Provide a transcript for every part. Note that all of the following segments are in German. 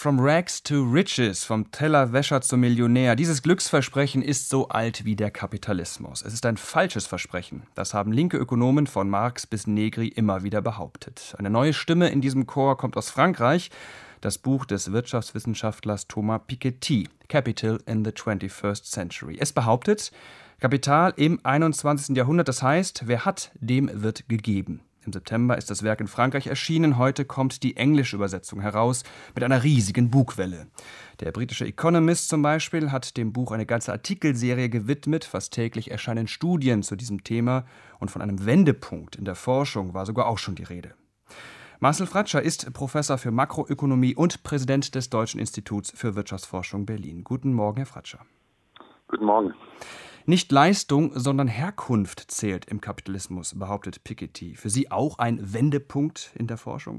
From Rags to Riches, vom Tellerwäscher zum Millionär. Dieses Glücksversprechen ist so alt wie der Kapitalismus. Es ist ein falsches Versprechen. Das haben linke Ökonomen von Marx bis Negri immer wieder behauptet. Eine neue Stimme in diesem Chor kommt aus Frankreich. Das Buch des Wirtschaftswissenschaftlers Thomas Piketty, Capital in the 21st Century. Es behauptet, Kapital im 21. Jahrhundert, das heißt, wer hat, dem wird gegeben. Im September ist das Werk in Frankreich erschienen. Heute kommt die englische Übersetzung heraus mit einer riesigen Bugwelle. Der britische Economist zum Beispiel hat dem Buch eine ganze Artikelserie gewidmet. Fast täglich erscheinen Studien zu diesem Thema. Und von einem Wendepunkt in der Forschung war sogar auch schon die Rede. Marcel Fratscher ist Professor für Makroökonomie und Präsident des Deutschen Instituts für Wirtschaftsforschung Berlin. Guten Morgen, Herr Fratscher. Guten Morgen. Nicht Leistung, sondern Herkunft zählt im Kapitalismus, behauptet Piketty. Für Sie auch ein Wendepunkt in der Forschung?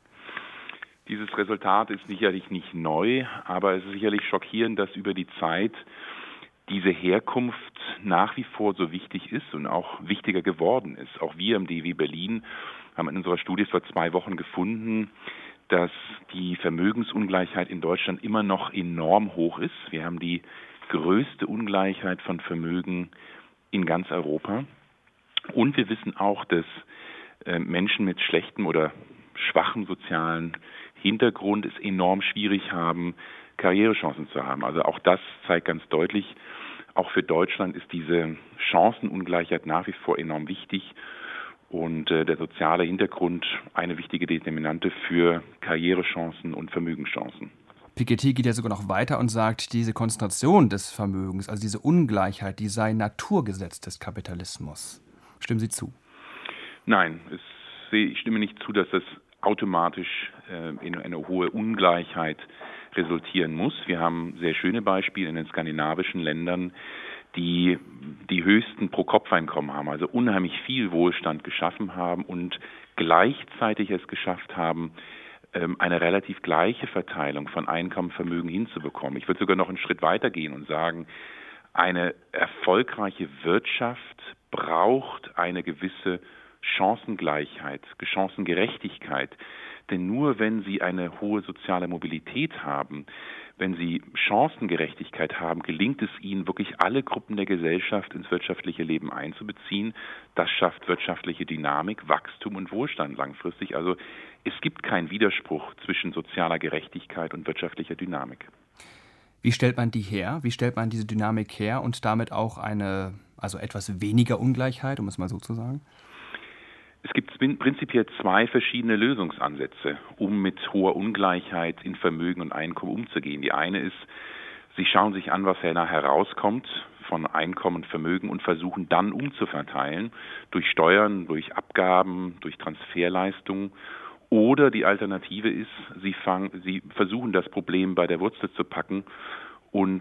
Dieses Resultat ist sicherlich nicht neu, aber es ist sicherlich schockierend, dass über die Zeit diese Herkunft nach wie vor so wichtig ist und auch wichtiger geworden ist. Auch wir im DIW Berlin haben in unserer Studie vor 2 Wochen gefunden, dass die Vermögensungleichheit in Deutschland immer noch enorm hoch ist. Wir haben die größte Ungleichheit von Vermögen in ganz Europa. Und wir wissen auch, dass Menschen mit schlechtem oder schwachem sozialen Hintergrund es enorm schwierig haben, Karrierechancen zu haben. Also auch das zeigt ganz deutlich, auch für Deutschland ist diese Chancenungleichheit nach wie vor enorm wichtig und der soziale Hintergrund eine wichtige Determinante für Karrierechancen und Vermögenschancen. Piketty geht ja sogar noch weiter und sagt, diese Konzentration des Vermögens, also diese Ungleichheit, die sei Naturgesetz des Kapitalismus. Stimmen Sie zu? Nein, ich stimme nicht zu, dass das automatisch in eine hohe Ungleichheit resultieren muss. Wir haben sehr schöne Beispiele in den skandinavischen Ländern, die die höchsten Pro-Kopf-Einkommen haben, also unheimlich viel Wohlstand geschaffen haben und gleichzeitig es geschafft haben, eine relativ gleiche Verteilung von Einkommen, Vermögen hinzubekommen. Ich würde sogar noch einen Schritt weiter gehen und sagen, eine erfolgreiche Wirtschaft braucht eine gewisse Chancengleichheit, Chancengerechtigkeit. Denn nur wenn Sie eine hohe soziale Mobilität haben, wenn Sie Chancengerechtigkeit haben, gelingt es Ihnen, wirklich alle Gruppen der Gesellschaft ins wirtschaftliche Leben einzubeziehen. Das schafft wirtschaftliche Dynamik, Wachstum und Wohlstand langfristig. Also es gibt keinen Widerspruch zwischen sozialer Gerechtigkeit und wirtschaftlicher Dynamik. Wie stellt man die her? Wie stellt man diese Dynamik her und damit auch etwas weniger Ungleichheit, um es mal so zu sagen? Es gibt prinzipiell 2 verschiedene Lösungsansätze, um mit hoher Ungleichheit in Vermögen und Einkommen umzugehen. Die eine ist, Sie schauen sich an, was herauskommt von Einkommen und Vermögen und versuchen dann umzuverteilen durch Steuern, durch Abgaben, durch Transferleistungen. Oder die Alternative ist, Sie versuchen das Problem bei der Wurzel zu packen und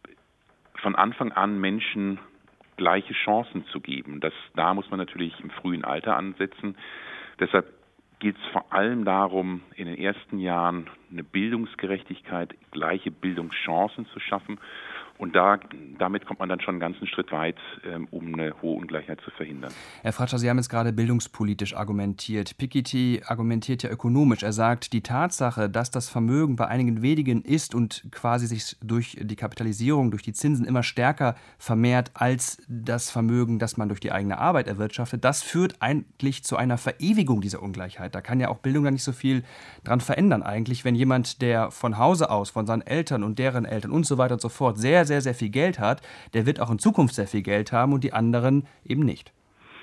von Anfang an Menschen gleiche Chancen zu geben. Da muss man natürlich im frühen Alter ansetzen. Deshalb geht es vor allem darum, in den ersten Jahren eine Bildungsgerechtigkeit, gleiche Bildungschancen zu schaffen. Und damit kommt man dann schon einen ganzen Schritt weit, um eine hohe Ungleichheit zu verhindern. Herr Fratscher, Sie haben jetzt gerade bildungspolitisch argumentiert. Piketty argumentiert ja ökonomisch. Er sagt, die Tatsache, dass das Vermögen bei einigen wenigen ist und quasi sich durch die Kapitalisierung, durch die Zinsen immer stärker vermehrt als das Vermögen, das man durch die eigene Arbeit erwirtschaftet, das führt eigentlich zu einer Verewigung dieser Ungleichheit. Da kann ja auch Bildung dann nicht so viel dran verändern eigentlich, wenn jemand, der von Hause aus, von seinen Eltern und deren Eltern und so weiter und so fort sehr, sehr, sehr viel Geld hat, der wird auch in Zukunft sehr viel Geld haben und die anderen eben nicht.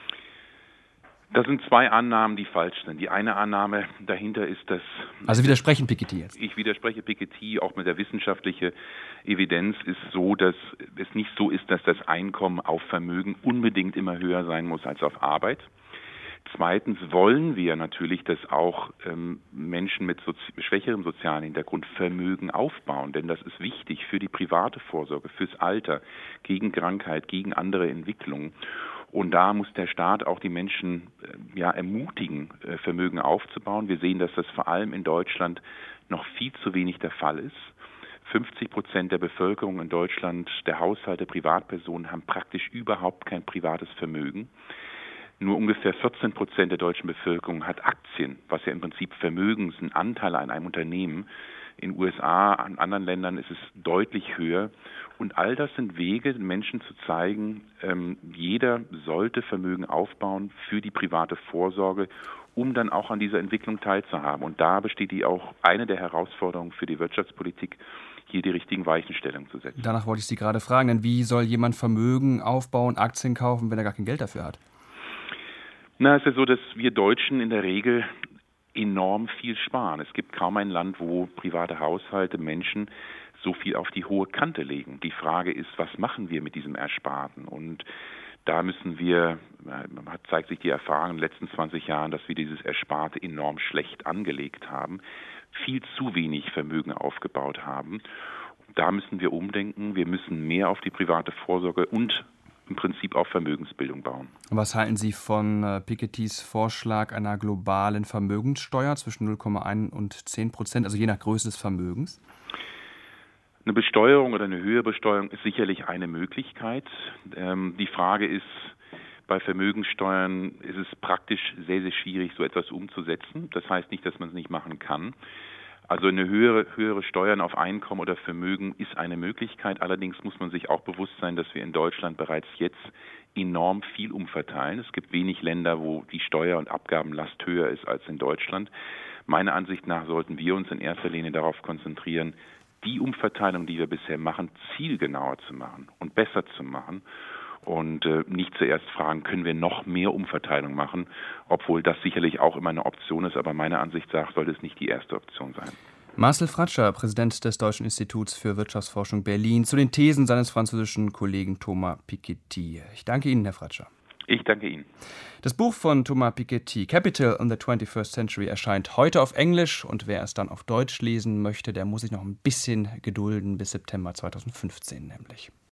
Das sind 2 Annahmen, die falsch sind. Die eine Annahme dahinter ist, dass... Also widersprechen Piketty jetzt? Ich widerspreche Piketty, auch mit der wissenschaftlichen Evidenz ist so, dass es nicht so ist, dass das Einkommen auf Vermögen unbedingt immer höher sein muss als auf Arbeit. Zweitens wollen wir natürlich, dass auch Menschen mit schwächerem sozialen Hintergrund Vermögen aufbauen, denn das ist wichtig für die private Vorsorge, fürs Alter, gegen Krankheit, gegen andere Entwicklungen. Und da muss der Staat auch die Menschen ermutigen, Vermögen aufzubauen. Wir sehen, dass das vor allem in Deutschland noch viel zu wenig der Fall ist. 50% der Bevölkerung in Deutschland, der Haushalte, Privatpersonen, haben praktisch überhaupt kein privates Vermögen. Nur ungefähr 14% der deutschen Bevölkerung hat Aktien, was ja im Prinzip Vermögen ist, ein Anteil an einem Unternehmen. In den USA, an anderen Ländern ist es deutlich höher. Und all das sind Wege, den Menschen zu zeigen, jeder sollte Vermögen aufbauen für die private Vorsorge, um dann auch an dieser Entwicklung teilzuhaben. Und da besteht auch eine der Herausforderungen für die Wirtschaftspolitik, hier die richtigen Weichenstellungen zu setzen. Danach wollte ich Sie gerade fragen, denn wie soll jemand Vermögen aufbauen, Aktien kaufen, wenn er gar kein Geld dafür hat? Na, es ist so, dass wir Deutschen in der Regel enorm viel sparen. Es gibt kaum ein Land, wo private Haushalte, Menschen so viel auf die hohe Kante legen. Die Frage ist, was machen wir mit diesem Ersparten? Und da müssen wir, zeigt sich die Erfahrung in den letzten 20 Jahren, dass wir dieses Ersparte enorm schlecht angelegt haben, viel zu wenig Vermögen aufgebaut haben. Da müssen wir umdenken. Wir müssen mehr auf die private Vorsorge und im Prinzip auf Vermögensbildung bauen. Was halten Sie von Pikettys Vorschlag einer globalen Vermögenssteuer zwischen 0,1 und 10%, also je nach Größe des Vermögens? Eine Besteuerung oder eine höhere Besteuerung ist sicherlich eine Möglichkeit. Die Frage ist, bei Vermögenssteuern ist es praktisch sehr, sehr schwierig, so etwas umzusetzen. Das heißt nicht, dass man es nicht machen kann. Also eine höhere Steuern auf Einkommen oder Vermögen ist eine Möglichkeit. Allerdings muss man sich auch bewusst sein, dass wir in Deutschland bereits jetzt enorm viel umverteilen. Es gibt wenig Länder, wo die Steuer- und Abgabenlast höher ist als in Deutschland. Meiner Ansicht nach sollten wir uns in erster Linie darauf konzentrieren, die Umverteilung, die wir bisher machen, zielgenauer zu machen und besser zu machen. Und nicht zuerst fragen, können wir noch mehr Umverteilung machen, obwohl das sicherlich auch immer eine Option ist, aber meiner Ansicht nach sollte es nicht die erste Option sein. Marcel Fratscher, Präsident des Deutschen Instituts für Wirtschaftsforschung Berlin, zu den Thesen seines französischen Kollegen Thomas Piketty. Ich danke Ihnen, Herr Fratscher. Ich danke Ihnen. Das Buch von Thomas Piketty, Capital in the 21st Century, erscheint heute auf Englisch und wer es dann auf Deutsch lesen möchte, der muss sich noch ein bisschen gedulden, bis September 2015 nämlich.